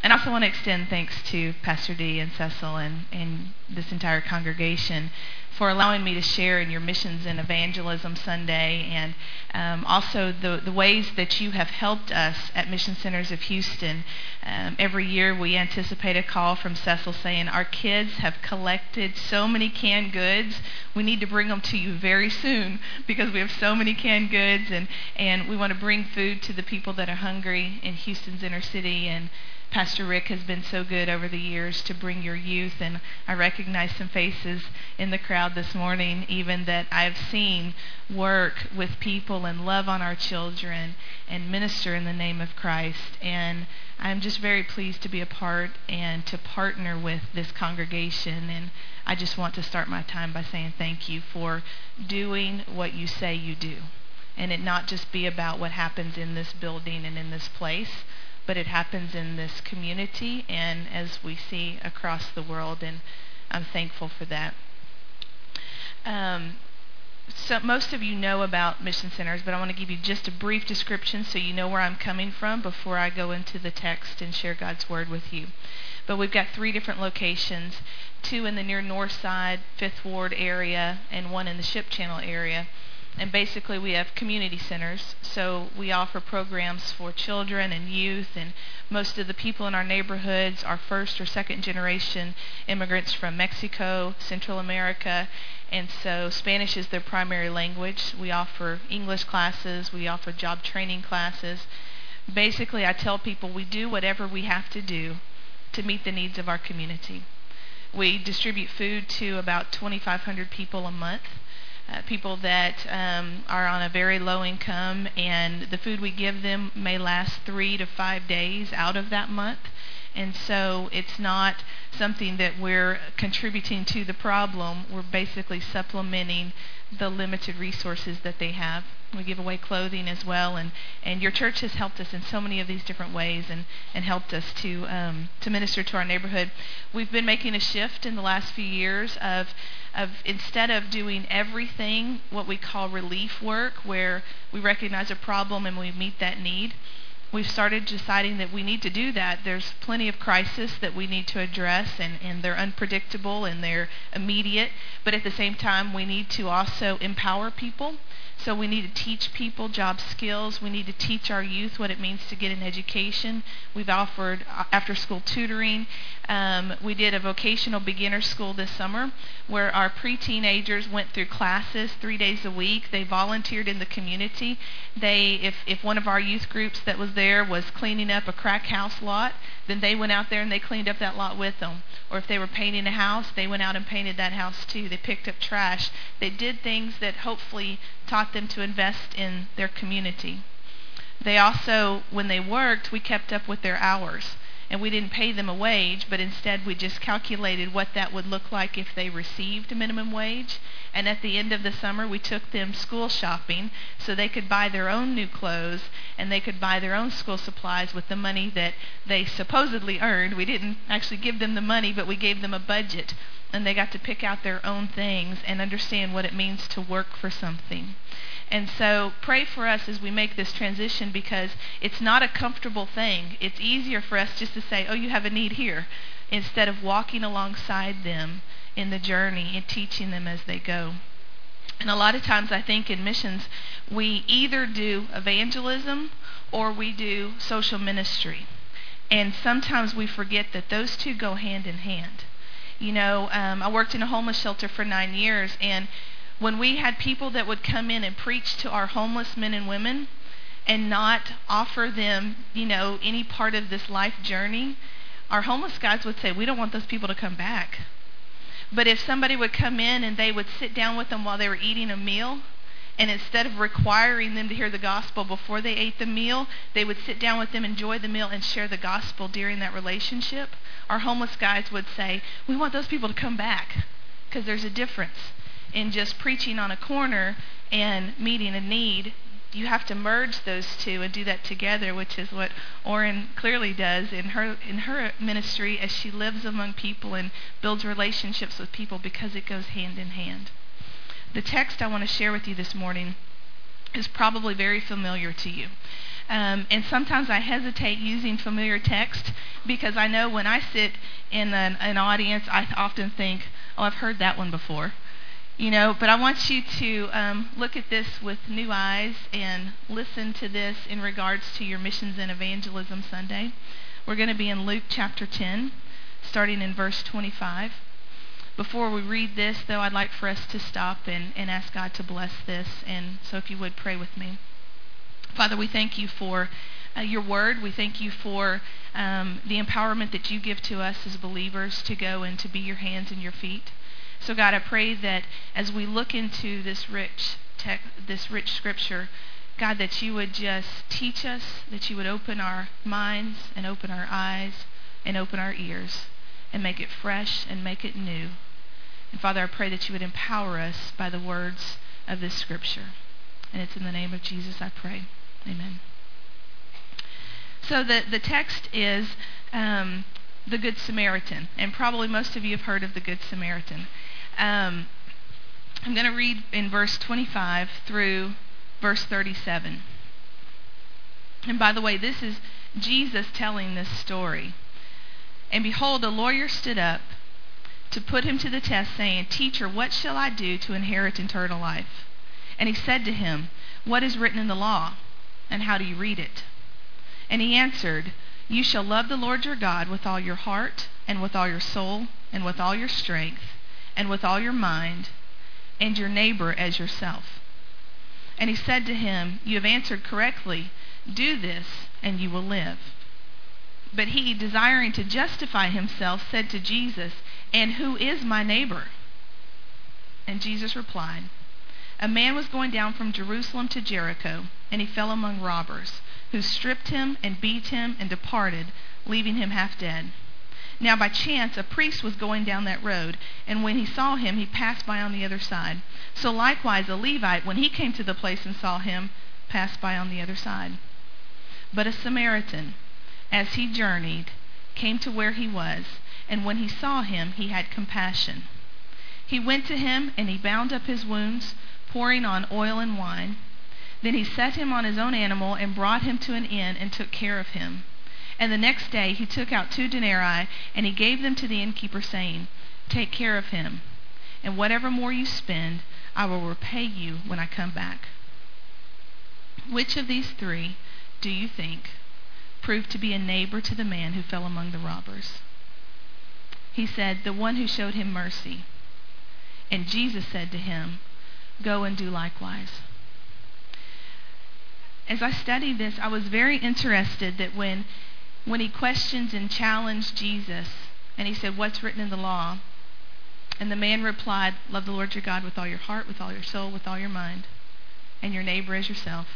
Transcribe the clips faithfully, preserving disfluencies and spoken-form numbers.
And I also want to extend thanks to Pastor D and Cecil and, and this entire congregation for allowing me to share in your Missions and Evangelism Sunday, and um, also the, the ways that you have helped us at Mission Centers of Houston. Um, every year we anticipate a call from Cecil saying, our kids have collected so many canned goods, we need to bring them to you very soon because we have so many canned goods, and, and we want to bring food to the people that are hungry in Houston's inner city. And Pastor Rick has been so good over the years to bring your youth, and I recognize some faces in the crowd this morning even that I've seen work with people and love on our children and minister in the name of Christ. And I'm just very pleased to be a part and to partner with this congregation, and I just want to start my time by saying thank you for doing what you say you do, and it not just be about what happens in this building and in this place, but it happens in this community and as we see across the world, and I'm thankful for that. Um, so most of you know about Mission Centers, but I want to give you just a brief description so you know where I'm coming from before I go into the text and share God's Word with you. But we've got three different locations, two in the near north side, Fifth Ward area, and one in the Ship Channel area. And basically we have community centers, so we offer programs for children and youth, and most of the people in our neighborhoods are first or second generation immigrants from Mexico, Central America, and so Spanish is their primary language. We offer English classes, we offer job training classes. Basically I tell people we do whatever we have to do to meet the needs of our community. We distribute food to about twenty-five hundred people a month. Uh, people that um, are on a very low income, and the food we give them may last three to five days out of that month. And so it's not something that we're contributing to the problem. We're basically supplementing the limited resources that they have. We give away clothing as well, and, and your church has helped us in so many of these different ways, and, and helped us to um, to minister to our neighborhood. We've been making a shift in the last few years of of instead of doing everything what we call relief work, where we recognize a problem and we meet that need. We've started deciding that we need to do that. There's plenty of crisis that we need to address, and, and they're unpredictable and they're immediate, but at the same time we need to also empower people. So we need to teach people job skills. We need to teach our youth what it means to get an education. We've offered after-school tutoring. Um, we did a vocational beginner school this summer where our pre-teenagers went through classes three days a week. They volunteered in the community. They, if, if one of our youth groups that was there was cleaning up a crack house lot, then they went out there and they cleaned up that lot with them. Or if they were painting a house, they went out and painted that house too. They picked up trash. They did things that hopefully taught them to invest in their community. They also, when they worked, we kept up with their hours. And we didn't pay them a wage, but instead we just calculated what that would look like if they received a minimum wage. And at the end of the summer, we took them school shopping so they could buy their own new clothes and they could buy their own school supplies with the money that they supposedly earned. We didn't actually give them the money, but we gave them a budget. And they got to pick out their own things and understand what it means to work for something. And so pray for us as we make this transition, because it's not a comfortable thing. It's easier for us just to say, oh, you have a need here, instead of walking alongside them in the journey and teaching them as they go. And a lot of times I think in missions we either do evangelism or we do social ministry. And sometimes we forget that those two go hand in hand. You know, um, I worked in a homeless shelter for nine years, and when we had people that would come in and preach to our homeless men and women and not offer them, you know, any part of this life journey, our homeless guys would say, we don't want those people to come back. But if somebody would come in and they would sit down with them while they were eating a meal, and instead of requiring them to hear the gospel before they ate the meal, they would sit down with them, enjoy the meal, and share the gospel during that relationship, our homeless guys would say, we want those people to come back, because there's a difference in just preaching on a corner and meeting a need. You have to merge those two and do that together, which is what Orrin clearly does in her in her ministry as she lives among people and builds relationships with people, because it goes hand in hand. The text I want to share with you this morning is probably very familiar to you. Um, and sometimes I hesitate using familiar text because I know when I sit in an, an audience, I often think, oh, I've heard that one before. You know, but I want you to um, look at this with new eyes and listen to this in regards to your Missions and Evangelism Sunday. We're going to be in Luke chapter ten, starting in verse twenty-five. Before we read this, though, I'd like for us to stop and, and ask God to bless this. And so if you would, pray with me. Father, we thank you for uh, your word. We thank you for um, the empowerment that you give to us as believers to go and to be your hands and your feet. So God, I pray that as we look into this rich tech, this rich scripture, God, that you would just teach us, that you would open our minds and open our eyes and open our ears and make it fresh and make it new. And Father, I pray that you would empower us by the words of this scripture. And it's in the name of Jesus I pray. Amen. So the, the text is um, the Good Samaritan. And probably most of you have heard of the Good Samaritan. Um, I'm going to read in verse twenty-five through verse thirty-seven. And by the way, this is Jesus telling this story. And behold, a lawyer stood up to put him to the test, saying, Teacher, what shall I do to inherit eternal life? And he said to him, What is written in the law? And how do you read it? And he answered, You shall love the Lord your God with all your heart, and with all your soul, and with all your strength, and with all your mind, and your neighbor as yourself. And he said to him, You have answered correctly. Do this, and you will live. But he, desiring to justify himself, said to Jesus, And who is my neighbor? And Jesus replied, A man was going down from Jerusalem to Jericho, and he fell among robbers, who stripped him and beat him and departed, leaving him half dead. Now by chance a priest was going down that road, and when he saw him, he passed by on the other side. So likewise a Levite, when he came to the place and saw him, passed by on the other side. But a Samaritan, as he journeyed, came to where he was, and when he saw him, he had compassion. He went to him, and he bound up his wounds, pouring on oil and wine. Then he set him on his own animal, and brought him to an inn, and took care of him. And the next day he took out two denarii, and he gave them to the innkeeper, saying, Take care of him, and whatever more you spend, I will repay you when I come back. Which of these three do you think proved to be a neighbor to the man who fell among the robbers? He said, The one who showed him mercy. And Jesus said to him, Go and do likewise. As I studied this, I was very interested that when when he questions and challenged Jesus, and he said, What's written in the law? And the man replied, Love the Lord your God with all your heart, with all your soul, with all your mind, and your neighbor as yourself.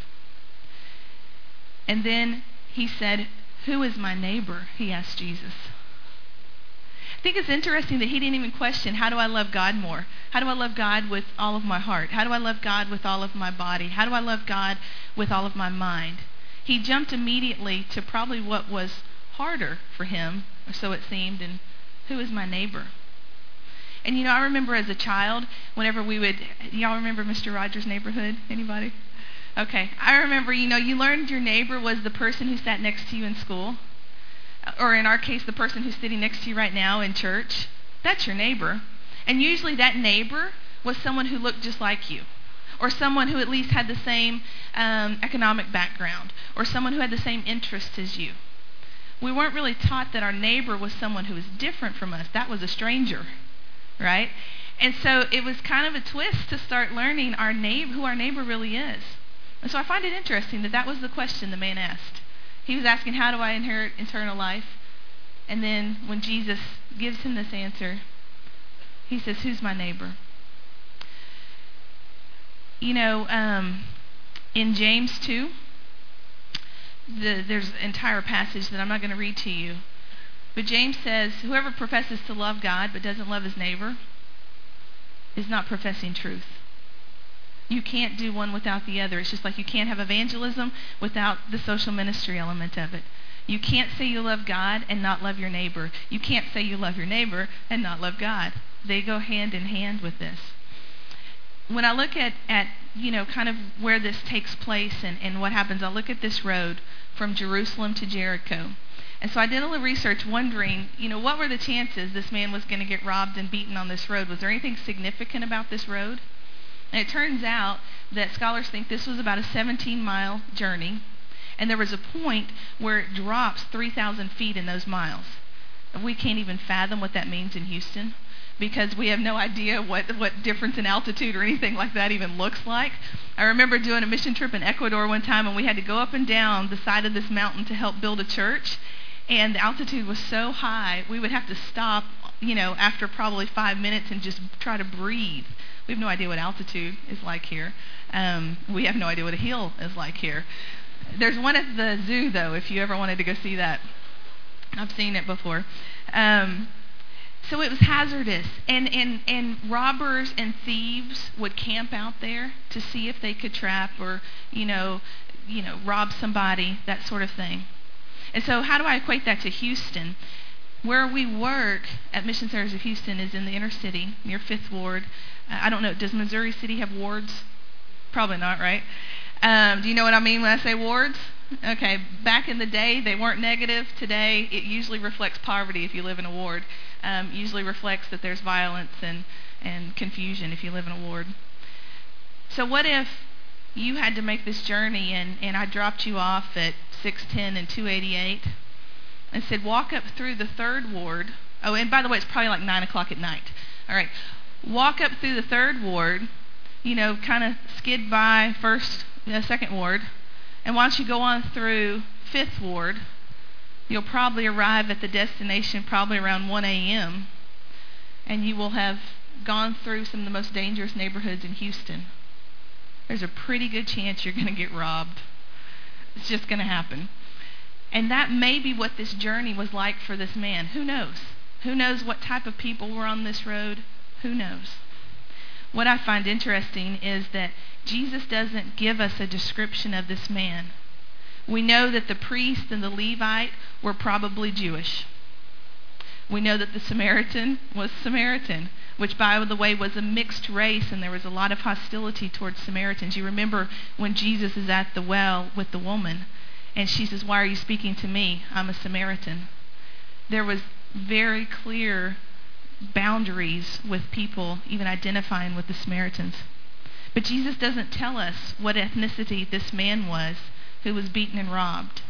And then he said, Who is my neighbor? He asked Jesus. I think it's interesting that he didn't even question, how do I love God more? How do I love God with all of my heart? How do I love God with all of my body? How do I love God with all of my mind? He jumped immediately to probably what was harder for him, or so it seemed, and who is my neighbor? And you know, I remember as a child, whenever we would, y'all remember Mister Rogers' Neighborhood? Anybody? Okay. I remember, you know, you learned your neighbor was the person who sat next to you in school. Or in our case, the person who's sitting next to you right now in church. That's your neighbor. And usually that neighbor was someone who looked just like you. Or someone who at least had the same um, economic background. Or someone who had the same interests as you. We weren't really taught that our neighbor was someone who was different from us. That was a stranger, right? And so it was kind of a twist to start learning our neighbor, who our neighbor really is. And so I find it interesting that that was the question the man asked. He was asking, how do I inherit eternal life? And then when Jesus gives him this answer, he says, who's my neighbor? You know, um, in James two, the, there's an entire passage that I'm not going to read to you. But James says, whoever professes to love God but doesn't love his neighbor is not professing truth. You can't do one without the other. It's just like you can't have evangelism without the social ministry element of it. You can't say you love God and not love your neighbor. You can't say you love your neighbor and not love God. They go hand in hand with this. When I look at, at you know, kind of where this takes place and, and what happens, I'll look at this road from Jerusalem to Jericho. And so I did a little research wondering, you know, what were the chances this man was going to get robbed and beaten on this road? Was there anything significant about this road? And it turns out that scholars think this was about a seventeen-mile journey, and there was a point where it drops three thousand feet in those miles. We can't even fathom what that means in Houston, because we have no idea what, what difference in altitude or anything like that even looks like. I remember doing a mission trip in Ecuador one time, and we had to go up and down the side of this mountain to help build a church, and the altitude was so high, we would have to stop, you know, after probably five minutes and just try to breathe. We have no idea what altitude is like here. Um, we have no idea what a hill is like here. There's one at the zoo, though, if you ever wanted to go see that. I've seen it before. Um, so it was hazardous. And, and, and robbers and thieves would camp out there to see if they could trap or, you know, you know, rob somebody, that sort of thing. And so how do I equate that to Houston? Where we work at Mission Centers of Houston is in the inner city, near Fifth Ward. Uh, I don't know, does Missouri City have wards? Probably not, right? Um, do you know what I mean when I say wards? Okay, back in the day, they weren't negative. Today, it usually reflects poverty if you live in a ward. Um, usually reflects that there's violence and, and confusion if you live in a ward. So what if you had to make this journey and, and I dropped you off at six ten and two eighty-eight and said, walk up through the third ward. Oh, and by the way, it's probably like nine o'clock at night. All right. Walk up through the third ward, you know, kind of skid by first, uh, second ward, and once you go on through fifth ward, you'll probably arrive at the destination probably around one a.m., and you will have gone through some of the most dangerous neighborhoods in Houston. There's a pretty good chance you're going to get robbed. It's just going to happen. And that may be what this journey was like for this man. Who knows? Who knows what type of people were on this road? Who knows? What I find interesting is that Jesus doesn't give us a description of this man. We know that the priest and the Levite were probably Jewish. We know that the Samaritan was Samaritan, which, by the way, was a mixed race, and there was a lot of hostility towards Samaritans. You remember when Jesus is at the well with the woman, and she says, "Why are you speaking to me? I'm a Samaritan." There was very clear boundaries with people even identifying with the Samaritans. But Jesus doesn't tell us what ethnicity this man was who was beaten and robbed.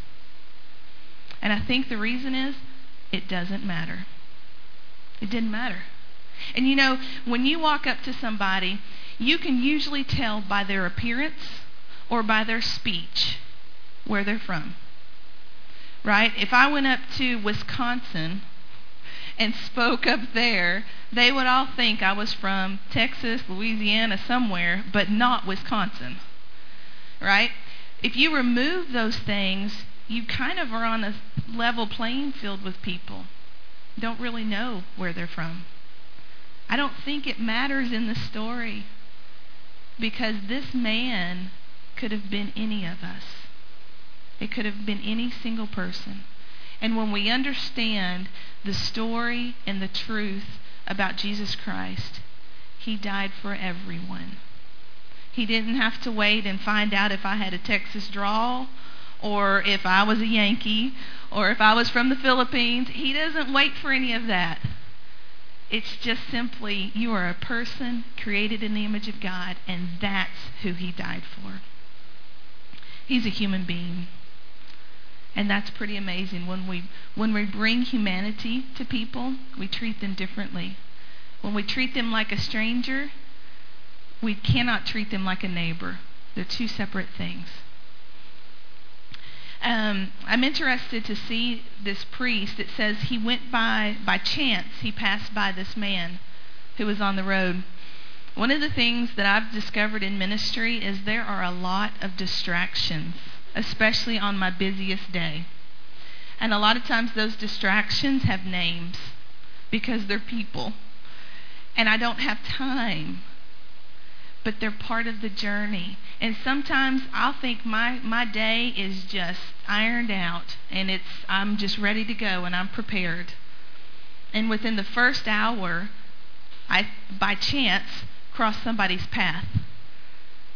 And I think the reason is it doesn't matter. It didn't matter. And you know, when you walk up to somebody, you can usually tell by their appearance or by their speech where they're from. Right? If I went up to Wisconsin and spoke up there, they would all think I was from Texas, Louisiana, somewhere, but not Wisconsin. Right? If you remove those things, you kind of are on a level playing field with people. Don't really know where they're from. I don't think it matters in the story, because this man could have been any of us. It could have been any single person. And when we understand the story and the truth about Jesus Christ, He died for everyone. He didn't have to wait and find out if I had a Texas drawl, or if I was a Yankee, or if I was from the Philippines. He doesn't wait for any of that. It's just simply, you are a person created in the image of God, and that's who He died for. He's a human being. And that's pretty amazing. When we when we bring humanity to people, we treat them differently. When we treat them like a stranger, we cannot treat them like a neighbor. They're two separate things. Um, I'm interested to see this priest. It says he went by, by chance, he passed by this man who was on the road. One of the things that I've discovered in ministry is there are a lot of distractions, especially on my busiest day. And a lot of times those distractions have names because they're people. And I don't have time. But they're part of the journey. And sometimes I'll think my, my day is just ironed out, and it's I'm just ready to go and I'm prepared. And within the first hour, I by chance cross somebody's path.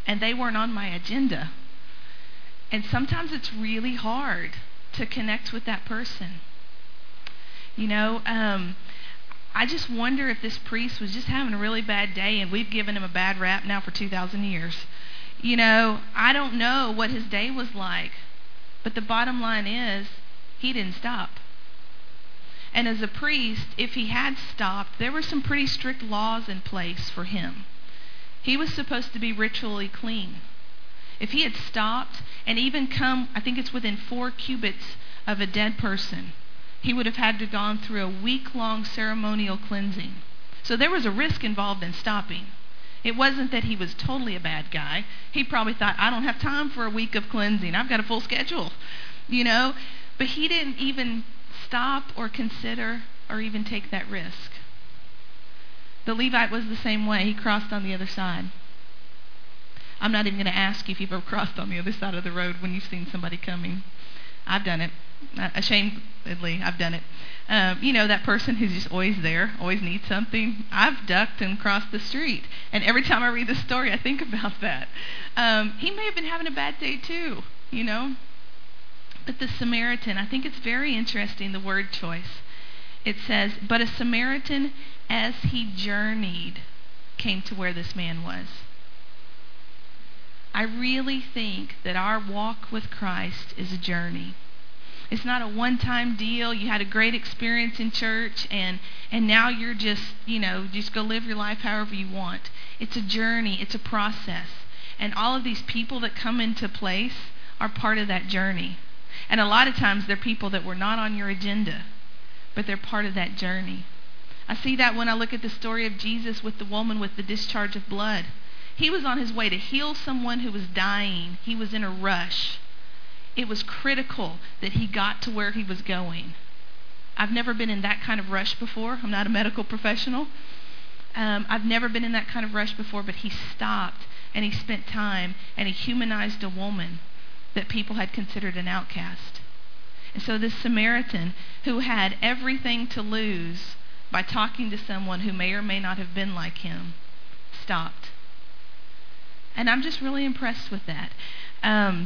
and they weren't on my agenda. And sometimes it's really hard to connect with that person. You know, um, I just wonder if this priest was just having a really bad day and we've given him a bad rap now for two thousand years. You know, I don't know what his day was like, but the bottom line is he didn't stop. And as a priest, if he had stopped, there were some pretty strict laws in place for him. He was supposed to be ritually clean. If he had stopped and even come, I think it's within four cubits of a dead person, he would have had to gone through a week-long ceremonial cleansing. So there was a risk involved in stopping. It wasn't that he was totally a bad guy. He probably thought, I don't have time for a week of cleansing. I've got a full schedule, you know. But he didn't even stop or consider or even take that risk. The Levite was the same way. He crossed on the other side. I'm not even going to ask you if you've ever crossed on the other side of the road when you've seen somebody coming. I've done it. Ashamedly, I've done it. Um, you know, that person who's just always there, always needs something. I've ducked and crossed the street. And every time I read the story, I think about that. Um, he may have been having a bad day too, you know. But the Samaritan, I think it's very interesting, the word choice. It says, but a Samaritan, as he journeyed, came to where this man was. I really think that our walk with Christ is a journey. It's not a one-time deal. You had a great experience in church and and now you're just, you know, just go live your life however you want. It's a journey. It's a process. And all of these people that come into place are part of that journey. And a lot of times they're people that were not on your agenda, but they're part of that journey. I see that when I look at the story of Jesus with the woman with the discharge of blood. He was on his way to heal someone who was dying. He was in a rush. It was critical that he got to where he was going. I've never been in that kind of rush before. I'm not a medical professional. Um, I've never been in that kind of rush before, but he stopped and he spent time and he humanized a woman that people had considered an outcast. And so this Samaritan, who had everything to lose by talking to someone who may or may not have been like him, stopped. And I'm just really impressed with that. Um,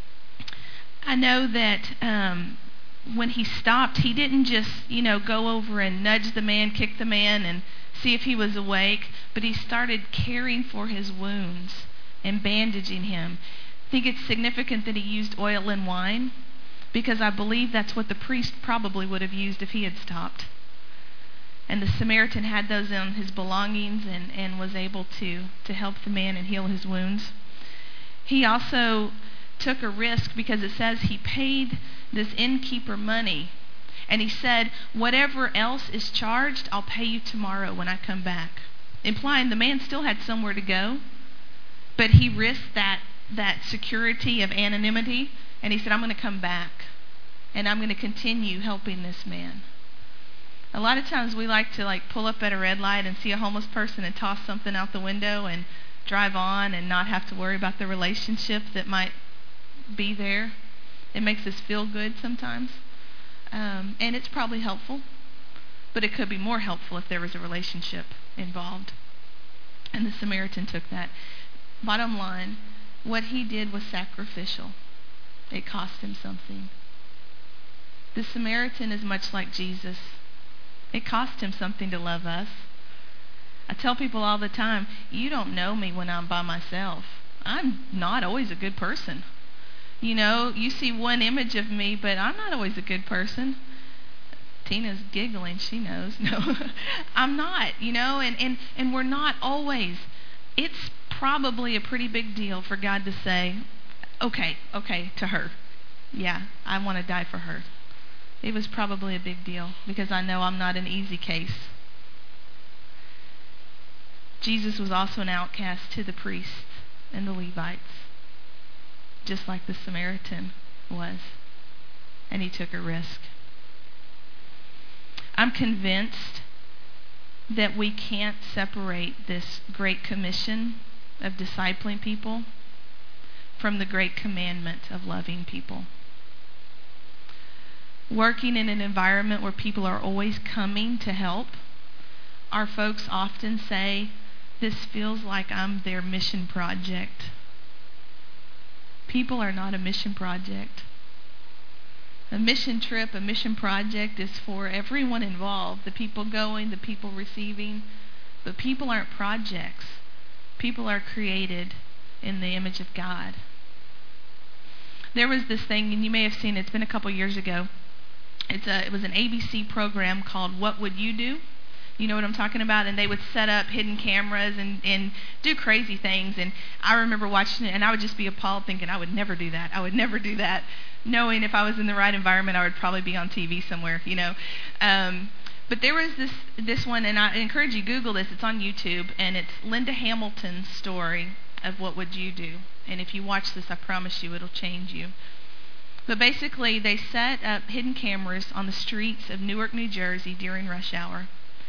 I know that um, when he stopped, he didn't just, you know, go over and nudge the man, kick the man, and see if he was awake, but he started caring for his wounds and bandaging him. I think it's significant that he used oil and wine, because I believe that's what the priest probably would have used if he had stopped. And the Samaritan had those in his belongings and, and was able to, to help the man and heal his wounds. He also took a risk because it says he paid this innkeeper money. And he said, whatever else is charged, I'll pay you tomorrow when I come back. Implying the man still had somewhere to go, but he risked that, that security of anonymity. And he said, I'm going to come back and I'm going to continue helping this man. A lot of times we like to like pull up at a red light and see a homeless person and toss something out the window and drive on and not have to worry about the relationship that might be there. It makes us feel good sometimes. Um, and it's probably helpful. But it could be more helpful if there was a relationship involved. And the Samaritan took that. Bottom line, what he did was sacrificial. It cost him something. The Samaritan is much like Jesus. It cost him something to love us. I tell people all the time, you don't know me when I'm by myself. I'm not always a good person. You know, you see one image of me, but I'm not always a good person. Tina's giggling, she knows. No, I'm not, you know, and, and, and we're not always. It's probably a pretty big deal for God to say, okay, okay, to her. Yeah, I want to die for her. It was probably a big deal because I know I'm not an easy case. Jesus was also an outcast to the priests and the Levites, just like the Samaritan was. And he took a risk. I'm convinced that we can't separate this great commission of discipling people from the great commandment of loving people. Working in an environment where people are always coming to help, our folks often say, this feels like I'm their mission project. People are not a mission project. A mission trip, a mission project is for everyone involved, the people going, the people receiving. But people aren't projects. People are created in the image of God. There was this thing, and you may have seen it, it's been a couple years ago. It's a, it was an A B C program called What Would You Do? You know what I'm talking about? And they would set up hidden cameras and, and do crazy things. And I remember watching it, and I would just be appalled thinking, I would never do that. I would never do that. Knowing if I was in the right environment, I would probably be on T V somewhere, you know. Um, but there was this this one, and I encourage you, Google this. It's on YouTube, and it's Linda Hamilton's story of What Would You Do? And if you watch this, I promise you it'll change you. But basically, they set up hidden cameras on the streets of Newark, New Jersey during rush hour.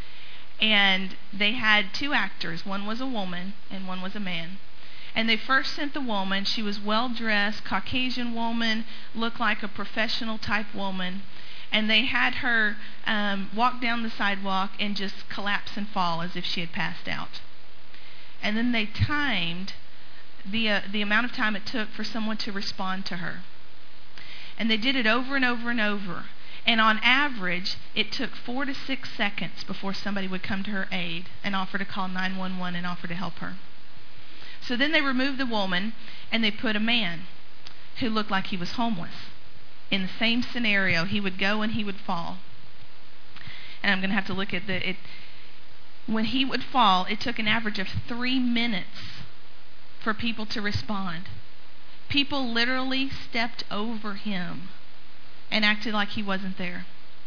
And they had two actors. One was a woman and one was a man. And they first sent the woman. She was well-dressed, Caucasian woman, looked like a professional type woman. And they had her um, walk down the sidewalk and just collapse and fall as if she had passed out. And then they timed the uh, the amount of time it took for someone to respond to her. And they did it over and over and over. And on average, it took four to six seconds before somebody would come to her aid and offer to call nine one one and offer to help her. So then they removed the woman and they put a man who looked like he was homeless. In the same scenario, he would go and he would fall. And I'm going to have to look at the... It, when he would fall, it took an average of three minutes for people to respond. People literally stepped over him and acted like he wasn't there.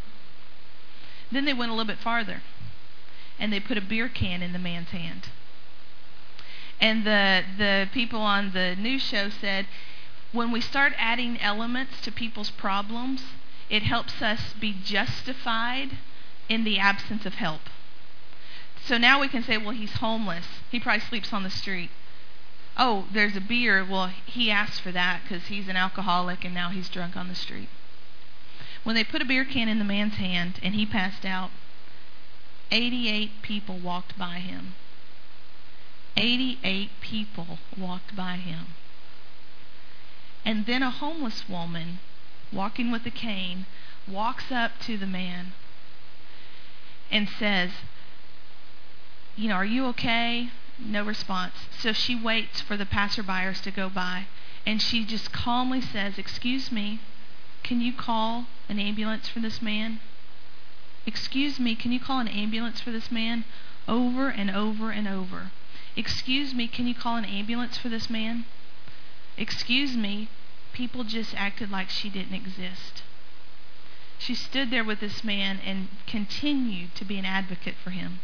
Then they went a little bit farther, and they put a beer can in the man's hand. And the the people on the news show said, when we start adding elements to people's problems, it helps us be justified in the absence of help. So now we can say, well, he's homeless. He probably sleeps on the street. Oh, there's a beer. Well, he asked for that because he's an alcoholic and now he's drunk on the street. When they put a beer can in the man's hand and he passed out, eighty-eight people walked by him. eighty-eight people walked by him. And then a homeless woman, walking with a cane, walks up to the man and says, you know, are you okay? No response. So she waits for the passerbyers to go by. And she just calmly says, excuse me, can you call an ambulance for this man? Excuse me, can you call an ambulance for this man? Over and over and over. Excuse me, can you call an ambulance for this man? Excuse me. People just acted like she didn't exist. She stood there with this man and continued to be an advocate for him.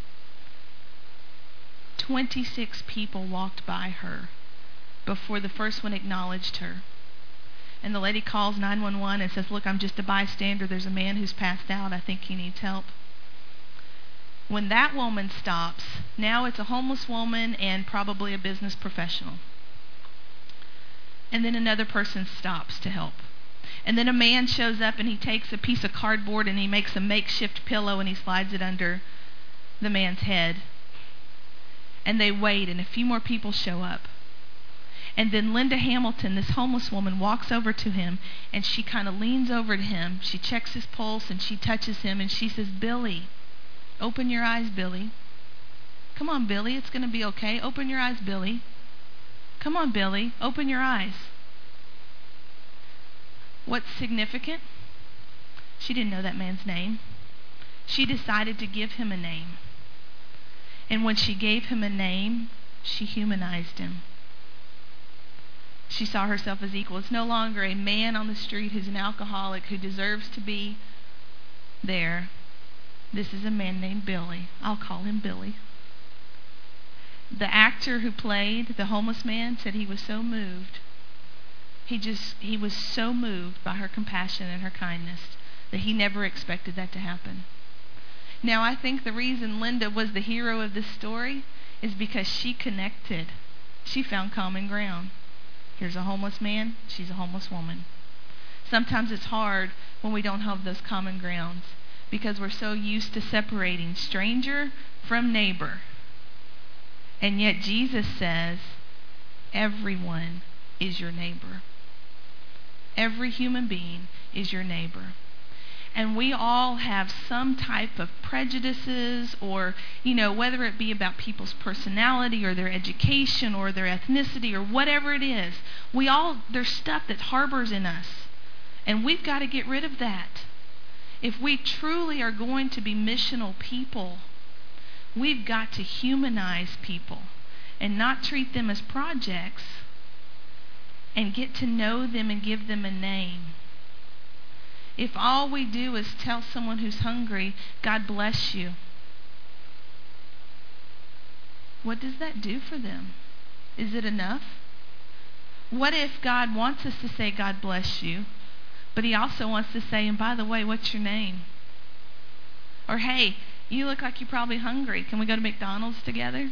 twenty-six people walked by her before the first one acknowledged her. And the lady calls nine one one and says, look, I'm just a bystander. There's a man who's passed out. I think he needs help. When that woman stops, now it's a homeless woman and probably a business professional. And then another person stops to help. And then a man shows up and he takes a piece of cardboard and he makes a makeshift pillow and he slides it under the man's head. And they wait, and a few more people show up. And then Linda Hamilton, this homeless woman, walks over to him, and she kind of leans over to him. She checks his pulse, and she touches him, and she says, Billy, open your eyes, Billy. Come on, Billy, it's going to be okay. Open your eyes, Billy. Come on, Billy, open your eyes. What's significant? She didn't know that man's name. She decided to give him a name. And when she gave him a name, she humanized him. She saw herself as equal. It's no longer a man on the street who's an alcoholic who deserves to be there. This is a man named Billy. I'll call him Billy. The actor who played the homeless man said he was so moved. He just, he was so moved by her compassion and her kindness that he never expected that to happen. Now, I think the reason Linda was the hero of this story is because she connected. She found common ground. Here's a homeless man. She's a homeless woman. Sometimes it's hard when we don't have those common grounds because we're so used to separating stranger from neighbor. And yet Jesus says, everyone is your neighbor. Every human being is your neighbor. And we all have some type of prejudices, or, you know, whether it be about people's personality or their education or their ethnicity or whatever it is, we all, there's stuff that harbors in us. And we've got to get rid of that. If we truly are going to be missional people, we've got to humanize people and not treat them as projects, and get to know them and give them a name. If all we do is tell someone who's hungry, God bless you, what does that do for them? Is it enough? What if God wants us to say, God bless you, but He also wants to say, and by the way, what's your name? Or, hey, you look like you're probably hungry. Can we go to McDonald's together?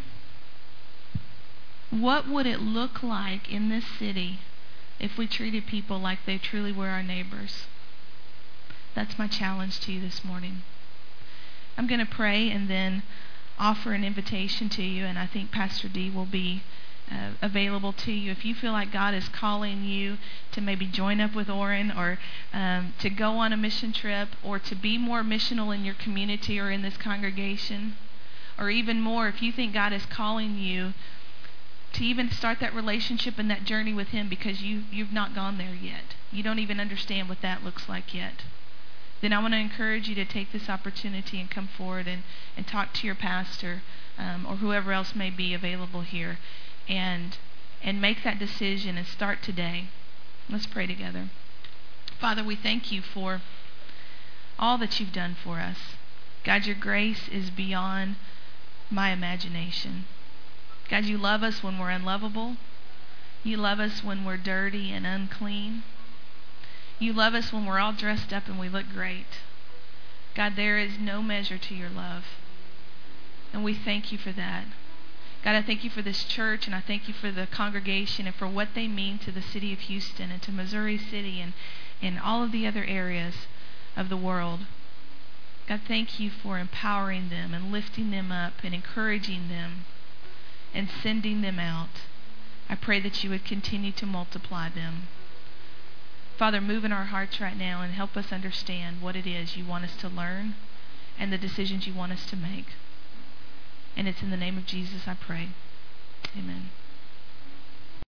What would it look like in this city if we treated people like they truly were our neighbors? That's my challenge to you this morning. I'm going to pray and then offer an invitation to you, and I think Pastor D will be uh, available to you. If you feel like God is calling you to maybe join up with Orrin, or um, to go on a mission trip, or to be more missional in your community or in this congregation, or even more, if you think God is calling you to even start that relationship and that journey with Him because you, you've not gone there yet. You don't even understand what that looks like yet. Then I want to encourage you to take this opportunity and come forward and, and talk to your pastor um, or whoever else may be available here, and and make that decision and start today. Let's pray together. Father, we thank you for all that you've done for us. God, your grace is beyond my imagination. God, you love us when we're unlovable. You love us when we're dirty and unclean. You love us when we're all dressed up and we look great. God, there is no measure to your love. And we thank you for that. God, I thank you for this church, and I thank you for the congregation and for what they mean to the city of Houston and to Missouri City and, and all of the other areas of the world. God, thank you for empowering them and lifting them up and encouraging them and sending them out. I pray that you would continue to multiply them. Father, move in our hearts right now and help us understand what it is you want us to learn and the decisions you want us to make. And it's in the name of Jesus I pray. Amen.